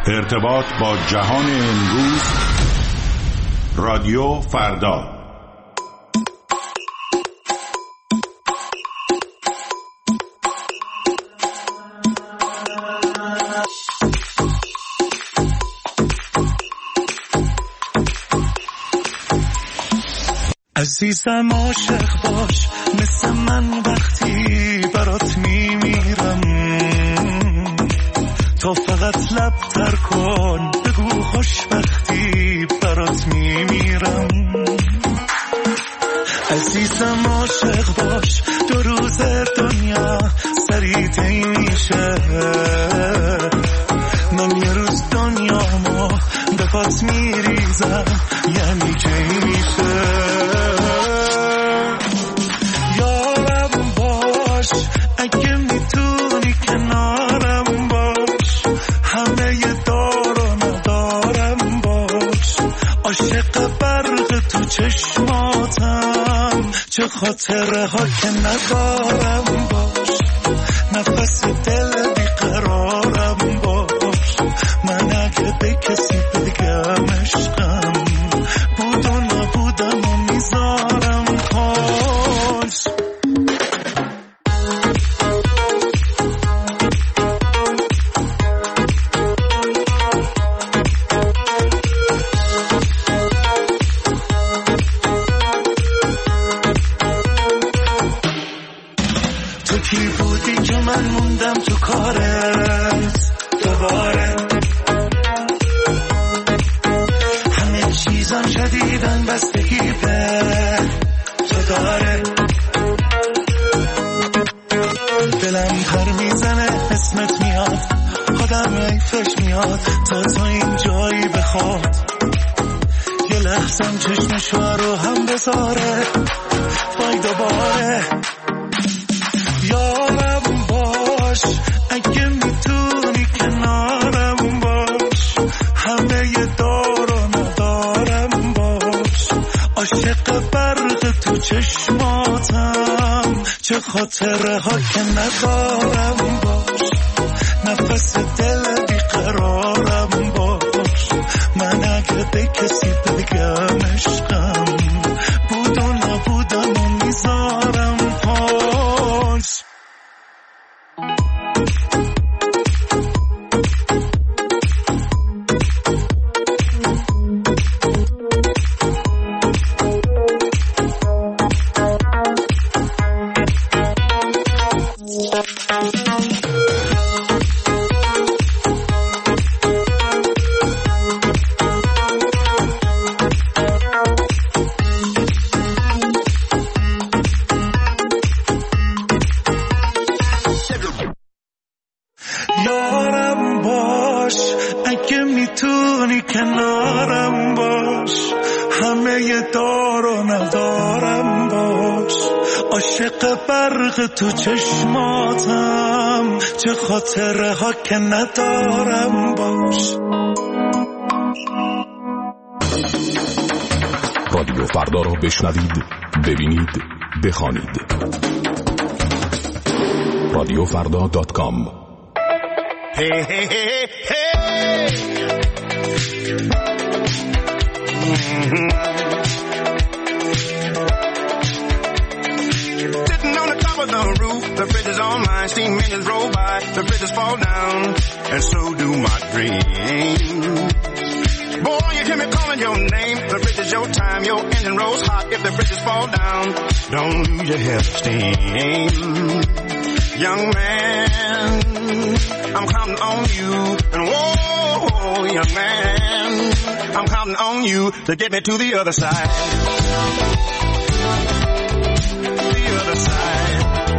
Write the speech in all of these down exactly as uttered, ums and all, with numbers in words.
ارتباط با جهان امروز، رادیو فردا. عزیزم عاشق باش مثل من وقتی برات میمیرم، تا فقط لب تر کن بگو خوشبختی برات میمیرم. عزیزم عاشق باش دو روز دنیا سریع طی میشه، من یه روز دنیامو به پات میریزم یعنی کی میشه. یارم باش اگه میتونی کنارم باش، همه ی دار و ندارم باش، عاشق برق تو چشماتم چه خاطره ها که ندارم باش، نفس دل بیقرارم باش، من اگه به کسی بگم عشقم بود و نبودم و میذارم پاش. تو کی بودی که من موندم تو کارت دوباره، همه چیزم شدیدن بستگی به تو داره، دلم پر میزنه اسمت میاد، خودم حیفش میاد تا تا این جایی بخواد، یه لحظم چشمشو رو هم بذاره وای دوباره. یارم باش اگه میتونی کنارم باش، همه ی دار و ندارم باش، عاشق برق تو چشماتم چه خاطره ها که ندارم باش، نفس دل بیقرارم باش، من اگه به کسی بگم عشقم بود و نبودم و میذارم پاش. یارم باش اگه میتونی کنارم باش، همه ی دار و ندارم باش، عاشق برق تو چشماتم چه خاطره ها که ندارم باش. رادیو فردا رو بشنوید، ببینید، بخوانید. رادیو فردا دات کام. Hey, hey, hey, hey. Mm-hmm. Sitting on the top of the roof, the fridge is on mine, steam engines roll by, the bridges fall down, and so do my dreams. Boy, you hear me calling your name, the bridge is your time, your engine rolls hot, if the bridges fall down, don't lose your head of steam. Young man, I'm counting on you, and whoa, young man, I'm counting on you to get me to the other side. The other side.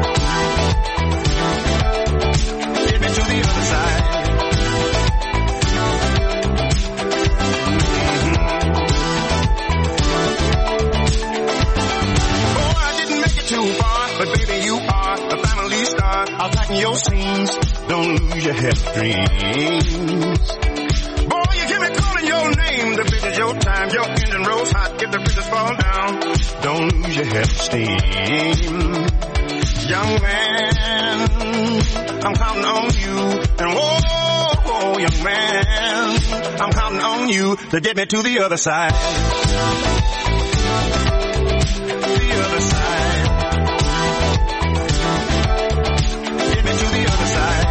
Get me to the other side. Mm-hmm. Oh, I didn't make it too far, but baby you are a family star. I'll tighten your seams. Don't lose your head of dreams. Boy, you hear me calling your name. The bridge is your time. Your engine rolls hot. If the bridges fall down, don't lose your head of steam. Young man, I'm counting on you. And whoa, whoa, young man, I'm counting on you to get me to the other side. The other side. Get me to the other side.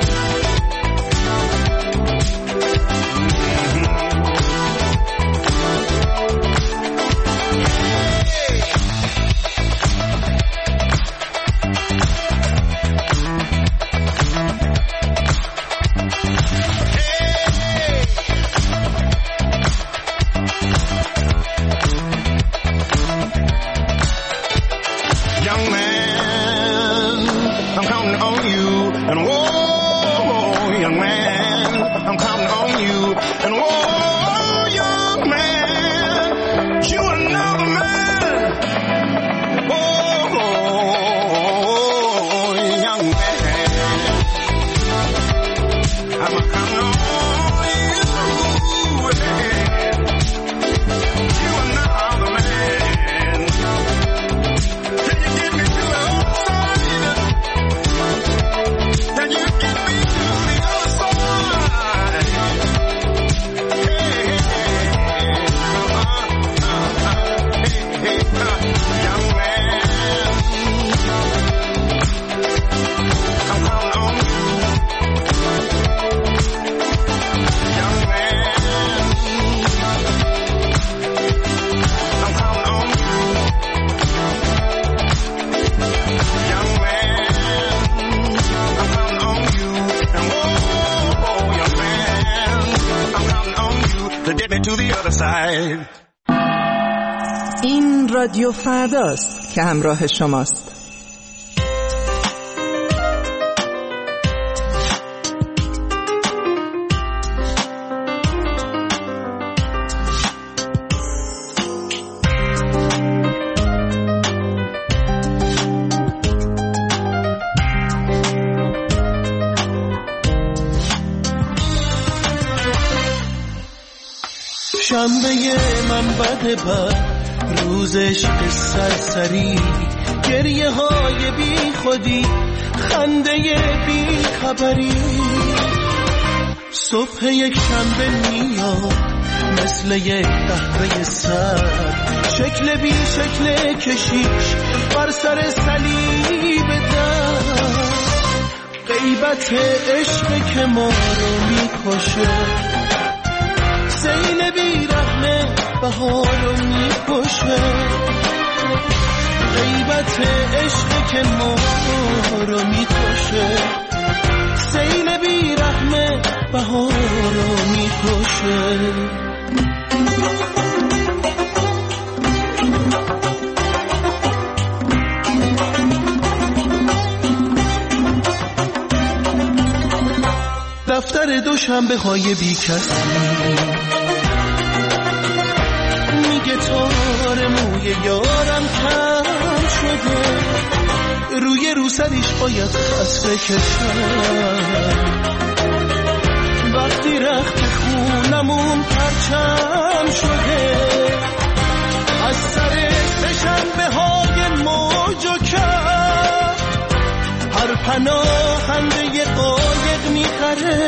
این رادیو فرداست که همراه شماست. شنبه من بده بر روزش به سرسری، گریه های بی خودی، خنده بی خبری. صبح یک شنبه میاد مثل یک قهوه سرد، شکل بی شکل کشیش بر سر صلیب درد. غیبت عشق که ما رو میکشه، سیل بی رحمه بهارو میکشه. غیبت عشق که ما رو میکشه، سیل بی رحمه بهارو میکشه. دفتر دوشنبه های بی کسی میگه تار موی یارم کم شده، روی روسریش باید خط بکشم. وقتی رخت خونمون پرچم شده، از سر سه‌شنبه های موج و کم هر پناهنده قایق میخره.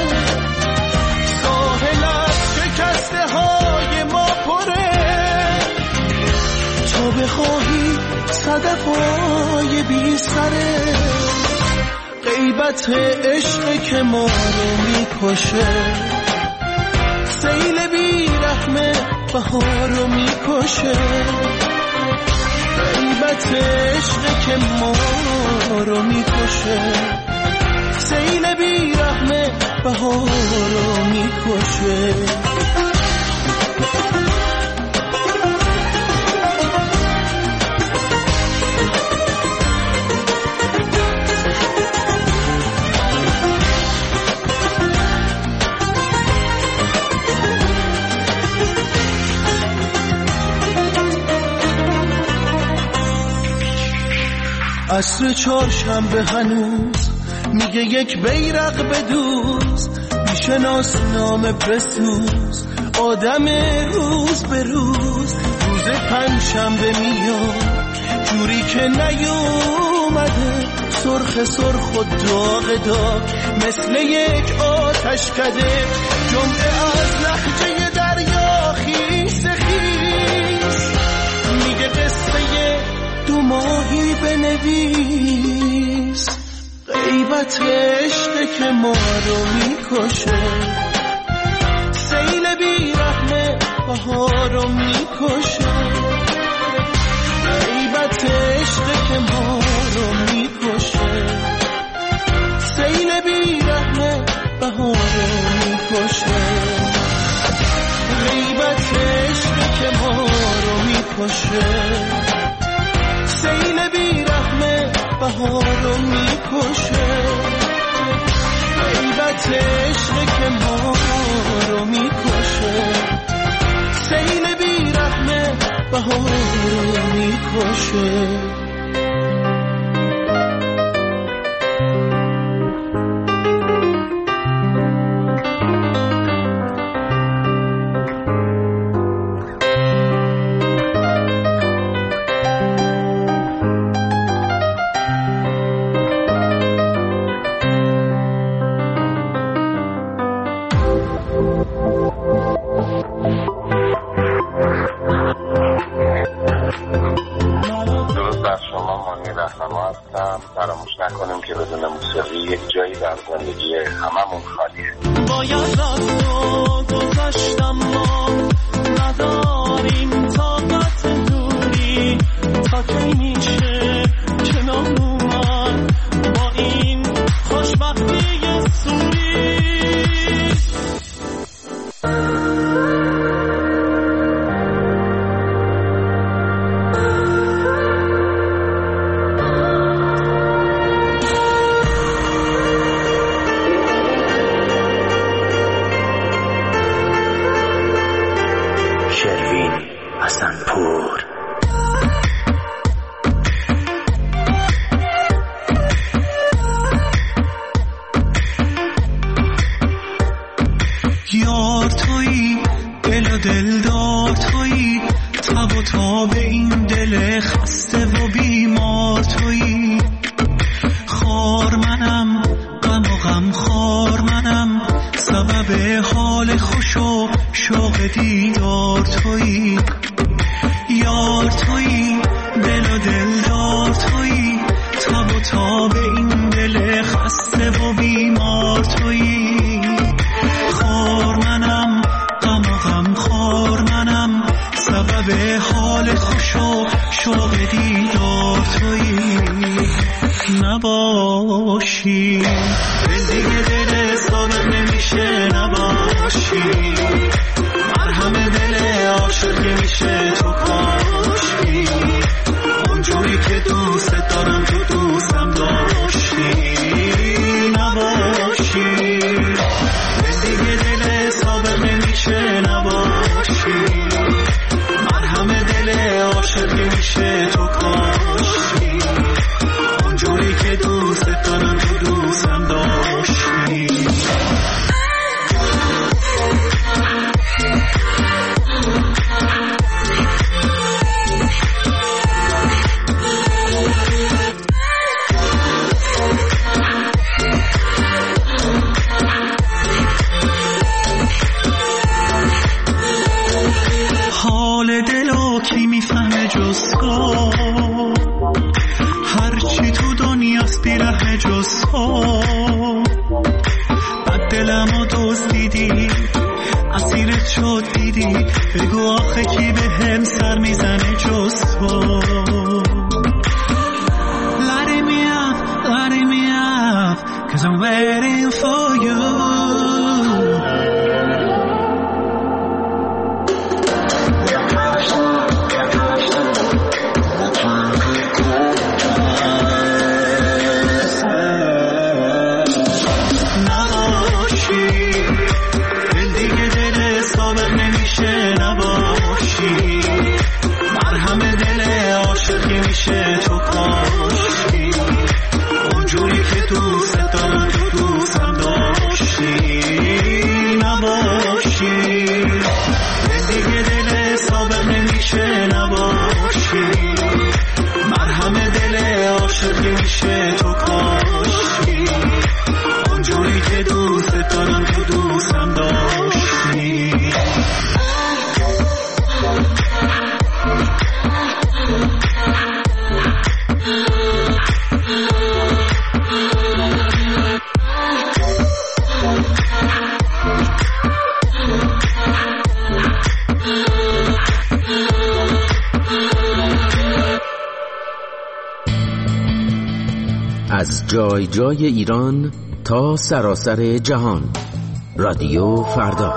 ساحل از شکسته های ما پره، تا بخواهی صدف های بی سره. غیبت عشق که ما رو میکشه، سیل بی رحمه بهار رو میکشه. غیبت عشق که ما رو میکشه، سیل بی رحمه بهار رو میکشه. عصر چهارشنبه هنوز میگه یک بیرق بدوز، میشناس نام بسوز آدم روز به روز. روز پنجشنبه میاد جوری که نیومده، سرخ سرخ و داغ داغ مثل یک آتش کده جمعه از لحجه دریا خیس خیس میگه قصه دو ماهی بنویس غیبت عشق که ما رو میکشه سیل بیرحمه بهار رو میکشه غیبت عشق که ما رو میکشه سیل بیرحمه بهار رو میکشه غیبت عشق که ما رو میکشه سیل بیرحمه بهار رو میکشه غیبت عشق که ما رو میکشه سیل بیرحمه بهار رو میکشه فراموش نکنیم که بدون موسیقی یک جایی در زندگی هممون خالیه. باید رفت و گذاشتم ما نداریم طاقت دوری تا کی میشه کنار اومد با این خوشبختی سوری. یار تویی دل و دلدار تویی تب و تاب این دل خسته و بیمار تویی خار منم غم و غم خار منم سبب حال خوش و شوق دیدار تویی یار تویی دل و دلدار تویی تب و تاب این دل خسته و بیمار تویی خار منم غم و غم خار منم سبب حال خوش و شوق دیدار تویی نباشی دل دیگه دل ثابت نمیشه نباشی مرهم دل عاشق میشه تو کاشی اونجوری که دوست دارم تو دوستم داشتی نباشی دیگه دل ثابت نمیشه نباشی مرهم دل عاشق میشه تو کاشی اونجوری که دوست دارم تو دوستم داشتی. حال دلو کی میفهمه جز تو هرچی تو دنیاست بیره جز تو بد دلمو دزدیدی اسیرت شد دیدی بگو آخه کی به هم سر میزنه جز تو Lighting me up, lighting me up cause I'm waiting for you جای جای ایران تا سراسر جهان. رادیو فردا.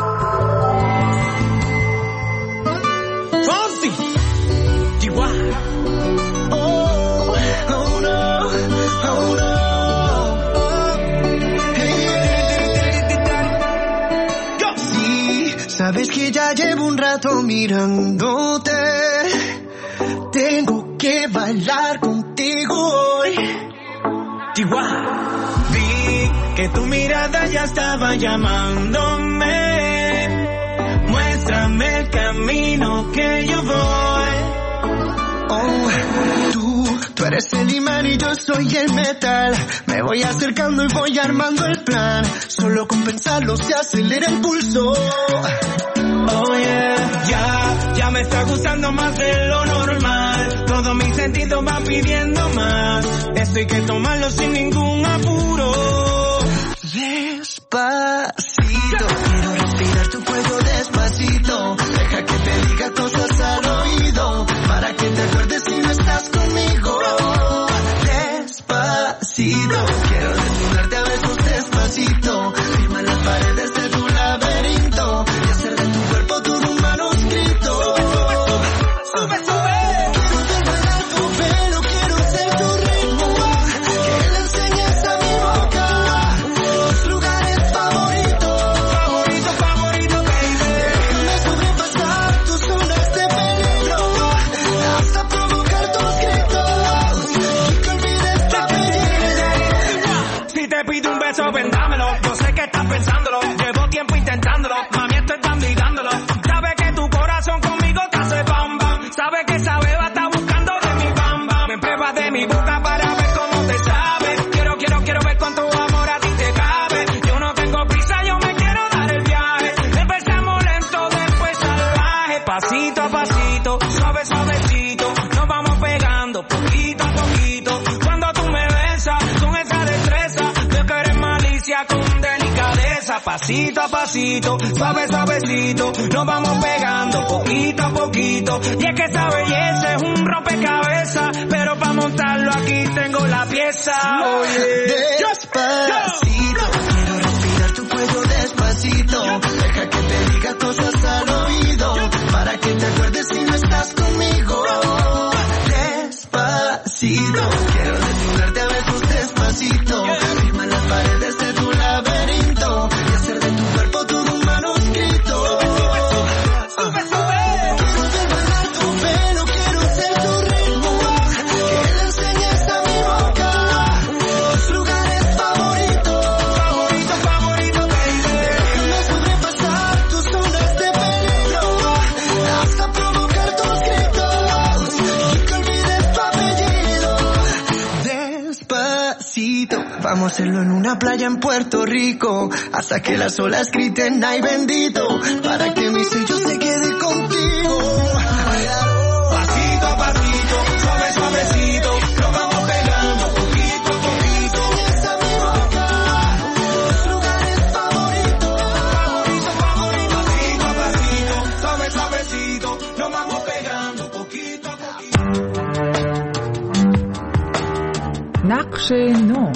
Sabes que ya llevo un rato mirándote. Tengo que bailar contigo hoy. Chihuahua. Vi que tu mirada ya estaba llamándome. Muéstrame el camino que yo voy. Oh, tú, tú eres el imán y yo soy el metal. Me voy acercando y voy armando el plan. Solo con pensarlo se acelera el pulso. Oh yeah, ya, ya me está gustando más de lo normal. Todos mis sentidos van pidiendo más. Esto hay que tomarlo sin ningún apuro. Despacito, quiero respirar tu cuello despacito. Deja que te diga cosas al oído, para que te acuerdes si no estás conmigo. Despacito, quiero desnudarte a besos despacito. Firma las paredes de tu laberinto y hacer de tu cuerpo todo un manuscrito. Sube, sube. Quiero ver bailar tu pelo, quiero ser tu ritmo. Que le enseñes a mi boca tus lugares favoritos. Favorito, favorito, baby. Déjame sobrepasar tus zonas de peligro, hasta provocar tus gritos y que olvides tu apellido. Si te pido un beso, ven dámelo. Yo sé que estás pensándolo. Llevo tiempo intentándolo. Mami, estoy dándolo. Sabe que tu corazón conmigo te hace bam bam. Sabe que esa beba está buscando de mi bam bam. Me pruebas de mi boca para ver cómo te sabe. Quiero, quiero, quiero ver cuánto amor a ti te cabe. Yo no tengo prisa, yo me quiero dar el viaje. Empezamos lento, después salvaje. Pasito a pasito, suave, suavecito. Nos vamos pegando poquito a poquito. Cuando tú me besas con esa destreza, veo que eres malicia con delicadeza. Pasito a pasito, suave, suavecito. Nos vamos pegando poquito a poquito. Y es que esa belleza es un rompecabezas, pero para montarlo aquí tengo la pieza. Oye, despacito, quiero respirar tu cuello despacito. Deja que te diga cosas al oído, para que te acuerdes si no estás conmigo. Despacito, quiero desnudarte a besos despacito. Firma las paredes de tu laberinto y hacer de tu cuerpo todo un manuscrito. Sube, sube. Quiero ver bailar tu pelo, quiero ser tu ritmo. Que le enseñes a mi boca tus lugares favoritos. Favorito, favorito, baby. Déjame sobrepasar tus zonas de peligro, hasta provocar tus gritos y que olvides tu apellido. Despacito, vamos a hacerlo en una playa en Puerto Rico, hasta que las olas griten ay bendito, para que mi sello se quede contigo. Pasito a pasito, suave, suavecito, nos vamos pegando poquito a poquito. Esa mi boca, tus lugares favoritos. Favorito, favorito, pasito a pasito, suave, suavecito, nos vamos pegando poquito a poquito. نقش نو.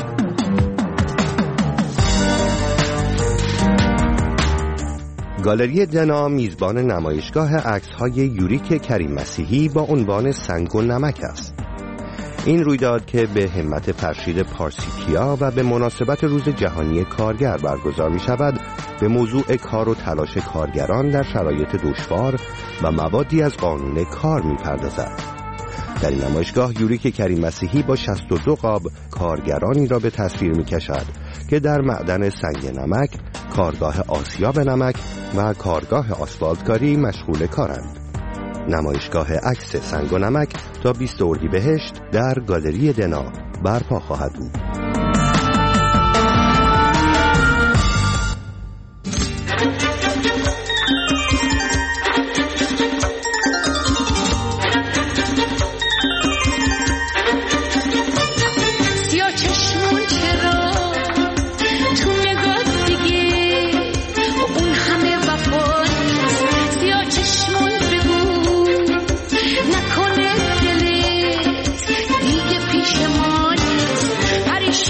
گالری دنا میزبان نمایشگاه عکس‌های یوریک کریم مسیحی با عنوان سنگ و نمک است. این رویداد که به همت فرشید پارسیکیا و به مناسبت روز جهانی کارگر برگزار می شود، به موضوع کار و تلاش کارگران در شرایط دشوار و موادی از قانون کار می پردازد. در این نمایشگاه یوریک کریم مسیحی با شصت و دو قاب کارگرانی را به تصویر می کشد که در معدن سنگ نمک، کارگاه آسیاب نمک و کارگاه آسفالتکاری مشغول کارند. نمایشگاه عکس سنگ و نمک تا بیست اردیبهشت در گالری دنا برپا خواهد بود. نکنه دلت دیگه پیش ما نیست.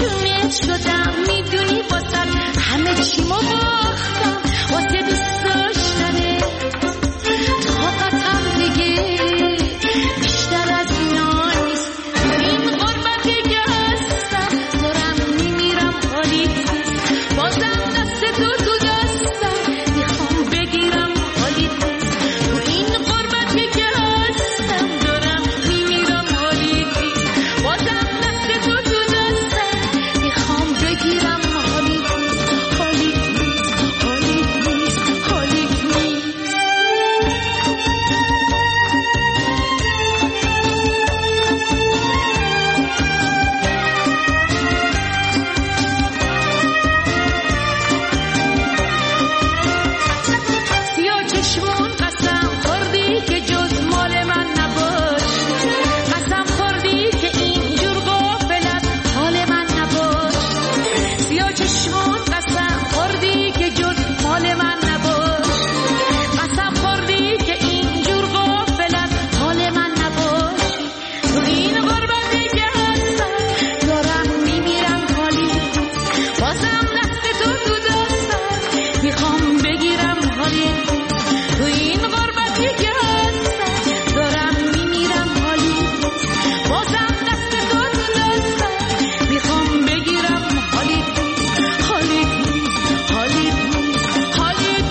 بگیرم حالی تو این غربتی که هستم دارم میمیرم حالی بازم دست تو دستم میخوام بگیرم حالی حالی حالی حالی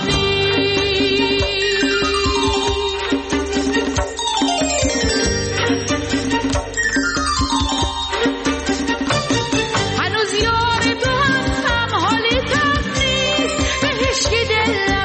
هنوز یار تو هستم حالی کم نیست به هیچ کی دل